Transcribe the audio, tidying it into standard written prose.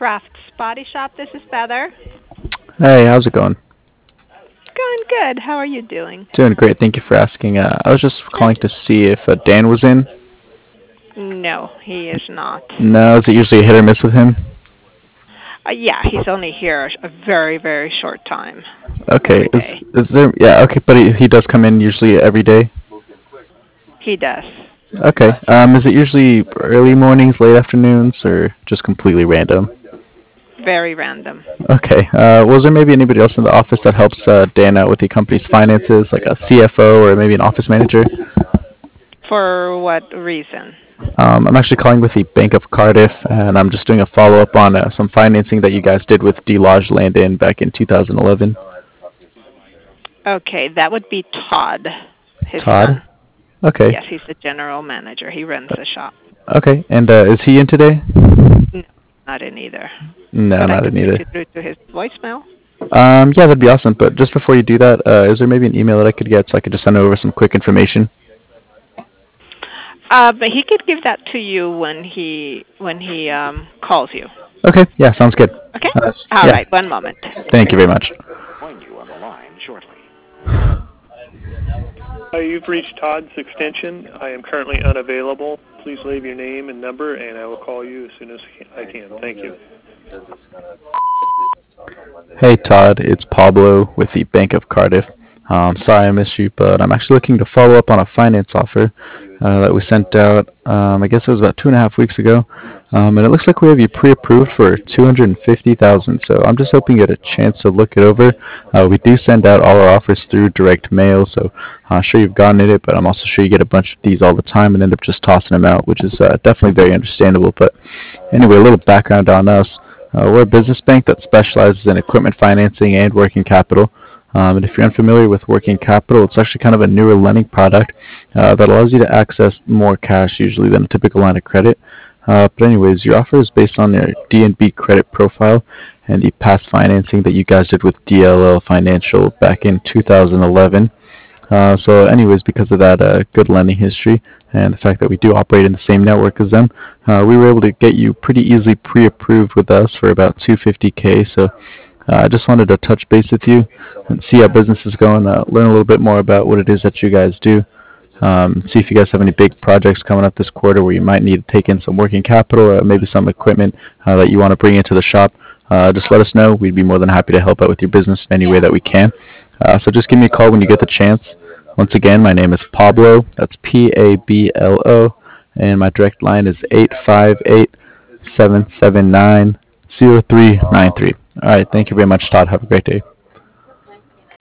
Crafts Body Shop. This is Feather. Hey, how's it going? Going good. How are you doing? Doing great. Thank you for asking. I was just calling to see if Dan was in. No, he is not. No, is it usually a hit or miss with him? Yeah, he's only here a very, very short time Okay. every day. Is there? Yeah. Okay, but he does come in usually every day. He does. Okay. Is it usually early mornings, late afternoons, or just completely random? Very random. Okay. Was there maybe anybody else in the office that helps Dan out with the company's finances, like a CFO or maybe an office manager? For what reason? I'm actually calling with the Bank of Cardiff, and I'm just doing a follow up on some financing that you guys did with D Lodge Land In back in 2011. Okay, that would be Todd, his Todd? son. Okay. Yes, he's the general manager. He runs the shop. Okay. And is he in today? No, not in either. No, But I not could in put either. you through to his voicemail. Yeah, that'd be awesome. But just before you do that, is there maybe an email that I could get so I could just send over some quick information? But he could give that to you when he calls you. Okay. Yeah, sounds good. Okay? Uh, All yeah. right, one moment. Thank you very much. You've reached Todd's extension. I am currently unavailable. Please leave your name and number, and I will call you as soon as I can. Thank you. Hey Todd, it's Pablo with the Bank of Cardiff. Sorry I missed you, but I'm actually looking to follow up on a finance offer that we sent out. I guess it was about 2.5 weeks ago, and it looks like we have you pre-approved for 250,000. So I'm just hoping you get a chance to look it over. We do send out all our offers through direct mail, so I'm sure you've gotten it, but I'm also sure you get a bunch of these all the time and end up just tossing them out, which is definitely very understandable. But anyway, a little background on us. We're a business bank that specializes in equipment financing and working capital. And if you're unfamiliar with working capital, it's actually kind of a newer lending product that allows you to access more cash usually than a typical line of credit. But anyways, your offer is based on your DNB credit profile and the past financing that you guys did with DLL Financial back in 2011. So anyways, because of that good lending history and the fact that we do operate in the same network as them, we were able to get you pretty easily pre-approved with us for about 250K. So I just wanted to touch base with you and see how business is going, learn a little bit more about what it is that you guys do, see if you guys have any big projects coming up this quarter where you might need to take in some working capital or maybe some equipment that you want to bring into the shop. Just let us know. We'd be more than happy to help out with your business in any way that we can. So just give me a call when you get the chance. Once again, my name is Pablo. That's Pablo, and my direct line is 858-779-0393. All right, thank you very much, Todd. Have a great day.